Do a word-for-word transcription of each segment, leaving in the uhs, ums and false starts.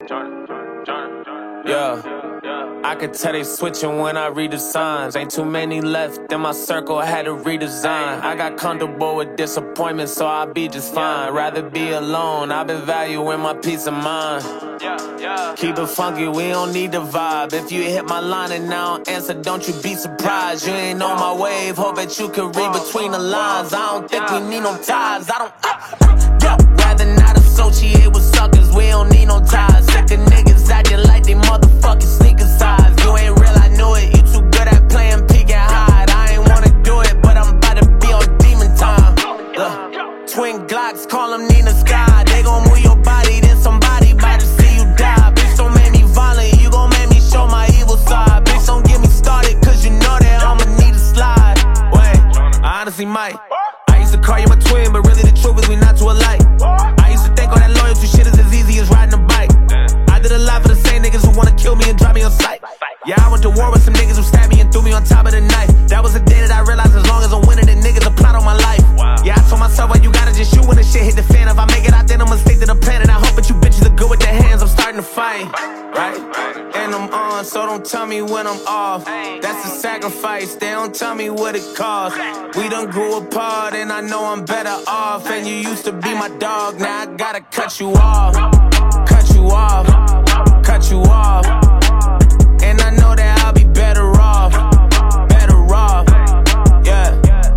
Yeah, I could tell they switching when I read the signs. Ain't too many left in my circle, I had to redesign. I got comfortable with disappointment, so I'll be just fine. Rather be alone, I've been valuing my peace of mind. Keep it funky, we don't need the vibe. If you hit my line and I don't answer, don't you be surprised. You ain't on my wave, hope that you can read between the lines. I don't think we need no ties, I don't uh, yeah. Rather not associate with suckers, we don't need no ties. Sick of niggas acting like they motherfucking sneaker size. You ain't real, I knew it, you too good at playing peek and hide. I ain't wanna do it, but I'm about to be on demon time. Look, twin Glocks, call them Nina Sky. They gon' move your body, then somebody about to see you die. Bitch, don't make me violent, you gon' make me show my evil side. Bitch, don't get me started, cause you know that I'ma need a slide. Wait, I honestly might. I used to call you my twin, but really the truth is we not too alike. I used to think all that loyalty shit is as easy as riding a bike. I did a lot for the same niggas who wanna kill me and drive me on sight. Yeah, I went to war with some niggas who stabbed me and threw me on top of the knife. That was the day that I realized as long as I'm winning, the niggas a plot on my life. Yeah, I told myself, well, you gotta just shoot when the shit hit the fan. If I make it out, then I'ma stick to the plan. And I hope that you bitches are good with their hands. I'm starting to fight, right? And I'm on, so don't tell me when I'm off. That's a sacrifice, they don't tell me what it costs. We done grew apart and I know I'm better off. And you used to be my dog, now I gotta cut you off. Cut you off, cut you off. And I know that I'll be better off, better off, yeah.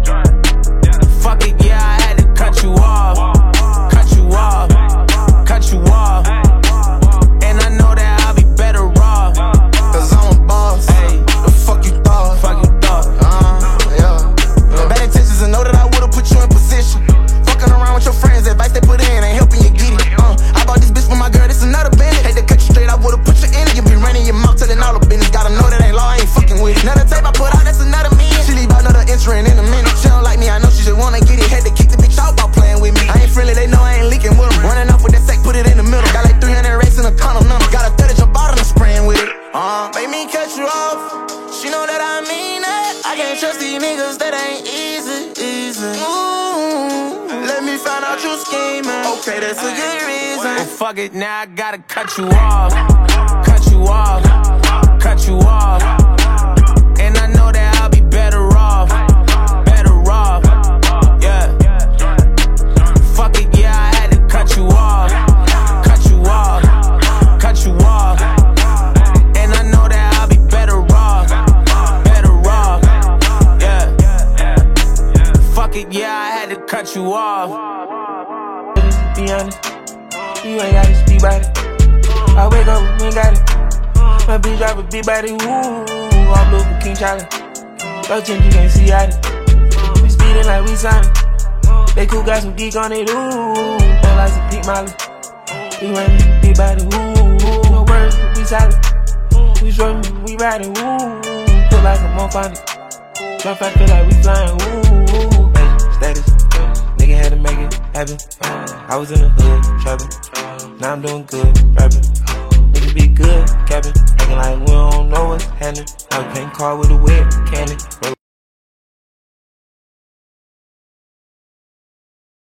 Fuck it, yeah, I had to cut you off, cut you off, cut you off. And I know that I'll be better off, cause I'm a boss. Hey, the fuck you thought? Fuck you thought? Uh, yeah. yeah. Bad intentions and know that I would've put you in position. Fucking around with your friends, advice they put in ain't helping you get it. Uh, I bought this bitch for my girl, this another bandit. Hate to cut you straight, I would've put you in it. You be running your mouth, telling all the business. Gotta know that ain't law, I ain't fucking with it. Another tape I put out, that's another million. She leave another entering in a minute. She don't like me, I know she just wanna get it. Had to kick the bitch out about playing with me. I ain't friendly, they know I ain't leaking with them. Running off with that sack, put it in the middle. Got like three hundred racks in a condom number. Got a thirty jump out and I'm spraying with it. Uh, make me cut you off. She know that I mean it. I can't trust these niggas, that ain't easy, easy. Ooh, let me find out you scheming. Okay, that's a good reason. Well, fuck it, now I gotta cut you off, cut you off, cut you off. And I know that I'll be better off, better off, yeah. Fuck it, yeah, I had to cut you off, cut you off, cut you off. And I know that I'll be better off, better off, yeah. Fuck it, yeah, I had to cut you off. Be honest, you ain't gotta speak about it. I wake up, we ain't got it. My bitch drive a big body, woo. All blue for King Charlie. thirteen, you can't see out it. We speeding like we signing. They cool, got some geek on it, ooh. Feel like some Pete Molly. We running big body, woo. No words, we solid. We swerving, we riding, woo. Feel like I'm on finding. Jump fast, feel like we flying, woo. Hey, status. Nigga had to make it happen. I was in the hood, trapping. Now I'm doing good, rapping. Nigga be good, capping. Acting like we don't know what's happening. I was painting car with a wet cannon.